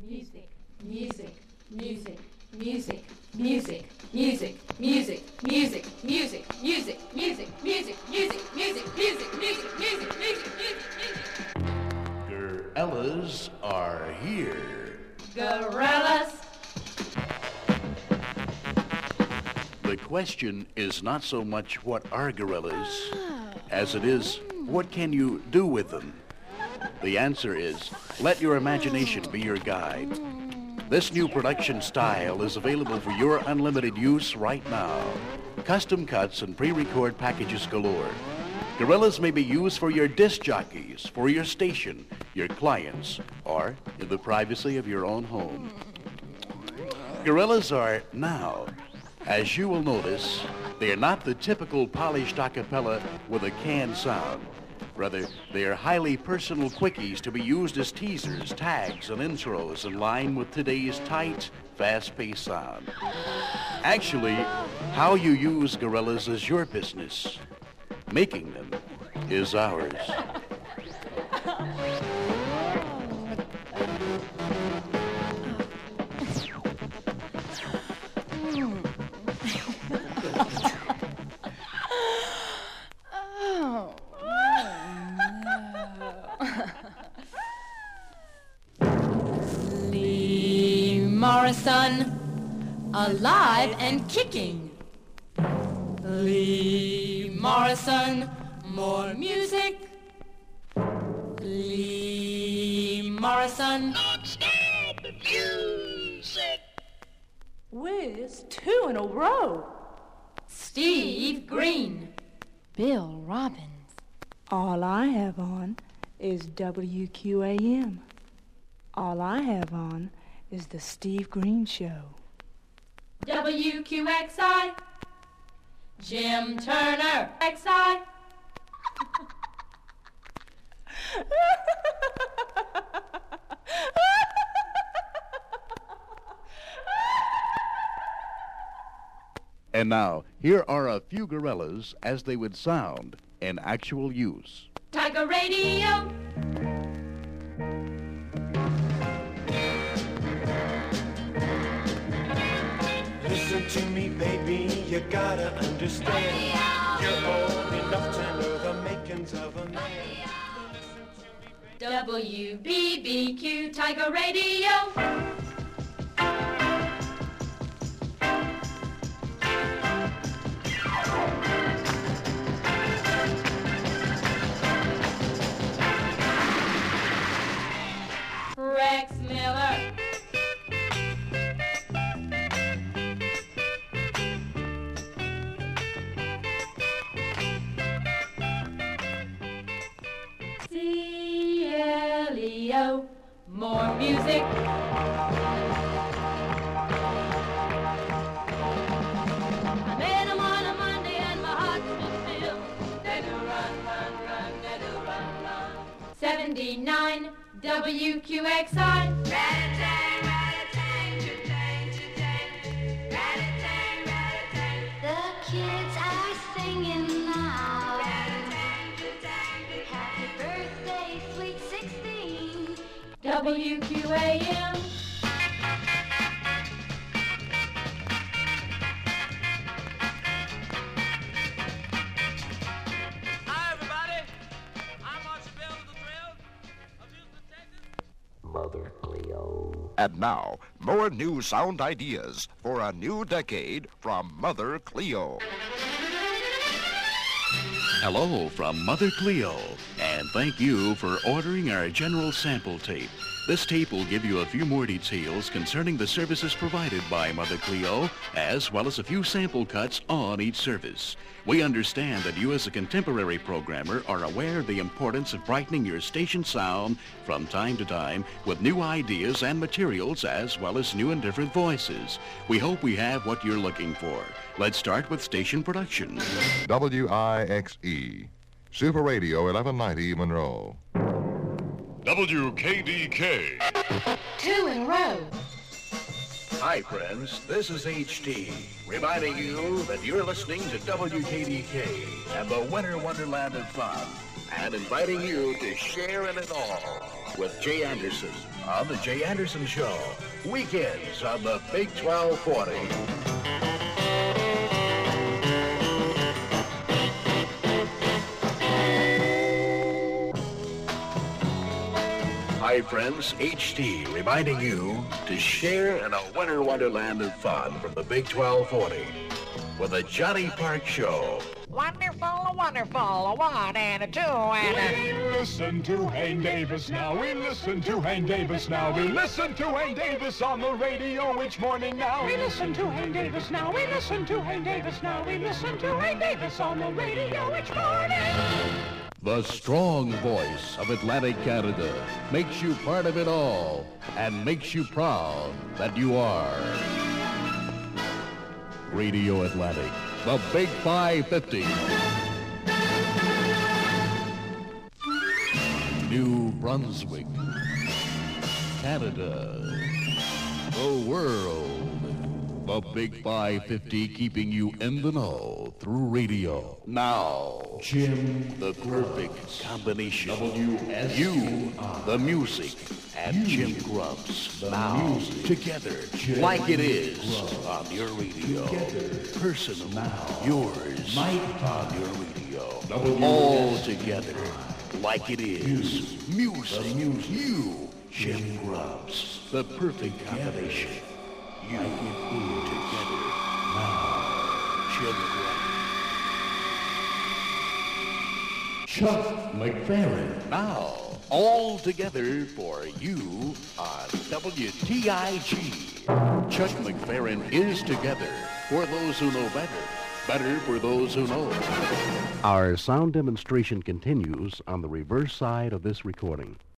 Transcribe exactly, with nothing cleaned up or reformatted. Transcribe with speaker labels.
Speaker 1: Music, music, music, music, music, music, music, music, music, music, music, music, music, music, music, music, music, music, music, music.
Speaker 2: Gorillaz are here.
Speaker 1: Gorillaz.
Speaker 2: The question is not so much what are gorillas, as it is what can you do with them. The answer is, let your imagination be your guide. This new production style is available for your unlimited use right now. Custom cuts and pre-record packages galore. Gorillaz may be used for your disc jockeys, for your station, your clients, or in the privacy of your own home. Gorillaz are now. As you will notice, they are not the typical polished a cappella with a canned sound. Rather, they are highly personal quickies to be used as teasers, tags, and intros in line with today's tight, fast-paced sound. Actually, how you use Gorillaz is your business. Making them is ours.
Speaker 1: Morrison, alive and kicking. Lee Morrison, more music. Lee Morrison,
Speaker 3: non-stop music.
Speaker 4: Whiz, two in a row.
Speaker 1: Steve Green,
Speaker 5: Bill Robbins.
Speaker 4: All I have on is W Q A M. All I have on is the Steve Green Show.
Speaker 1: W Q X I, Jim Turner, X I.
Speaker 2: And now, here are a few Gorillaz as they would sound in actual use.
Speaker 1: Tiger Radio.
Speaker 6: Listen to me, baby, you gotta understand. You're old enough to know the makings of a man.
Speaker 1: W B B Q Tiger Radio. Rex Miller. C L E O, more music. I met him on a Monday and my heart stood still. They do run, run, run, they do run, run. seventy-nine W Q X I. Rat-a-tang, rat-a-tang, cha-tang, cha-tang. Rat-a-tang, rat-a-tang.
Speaker 7: The kids are singing now.
Speaker 1: Rat-a-tang, cha-tang.
Speaker 7: Happy birthday, sweet sixteen.
Speaker 1: W Q A M.
Speaker 3: Hi, everybody. I'm Marshall Bell of the Trails of Houston, Texas.
Speaker 8: Mother Cleo.
Speaker 9: And now, more new sound ideas for a new decade from Mother Cleo.
Speaker 2: Hello from Mother Cleo, and thank you for ordering our general sample tape. This tape will give you a few more details concerning the services provided by Mother Cleo, as well as a few sample cuts on each service. We understand that you as a contemporary programmer are aware of the importance of brightening your station sound from time to time with new ideas and materials, as well as new and different voices. We hope we have what you're looking for. Let's start with station production.
Speaker 10: W I X E, Super Radio eleven ninety Monroe.
Speaker 11: W K D K.
Speaker 5: Two in a row.
Speaker 2: Hi, friends. This is H T, reminding you that you're listening to W K D K and the Winter Wonderland of Fun, and inviting you to share in it all with Jay Anderson on the Jay Anderson Show. Weekends on the Big twelve forty. Hi, friends. H T reminding you to share in a winter wonderland of fun from the Big twelve forty with the Johnny Park Show.
Speaker 12: Wonderful, wonderful, a one and a two and a...
Speaker 13: We listen to Hank Davis now. We listen to Hank Davis now. We listen to Hank Davis on the radio each morning now. We listen to Hank Davis now. We listen to Hank Davis now. We listen to Hank Davis on the radio each morning.
Speaker 14: The strong voice of Atlantic Canada makes you part of it all and makes you proud that you are. Radio Atlantic, the Big five fifty. New Brunswick, Canada, the world, the Big five fifty keeping you in the know through radio. Now, Jim, the perfect combination. W S U, the music, and Jim Grubbs. Now, together, like it is on your radio. Personal, now, yours on your radio. All together, like it is. Music, you, Jim Grubbs. The perfect combination. You, together. Now, Jim Grubbs. Chuck McFerrin. Now, all together for you on W T I G. Chuck McFerrin is together for those who know better. Better for those who know. Our sound demonstration continues on the reverse side of this recording.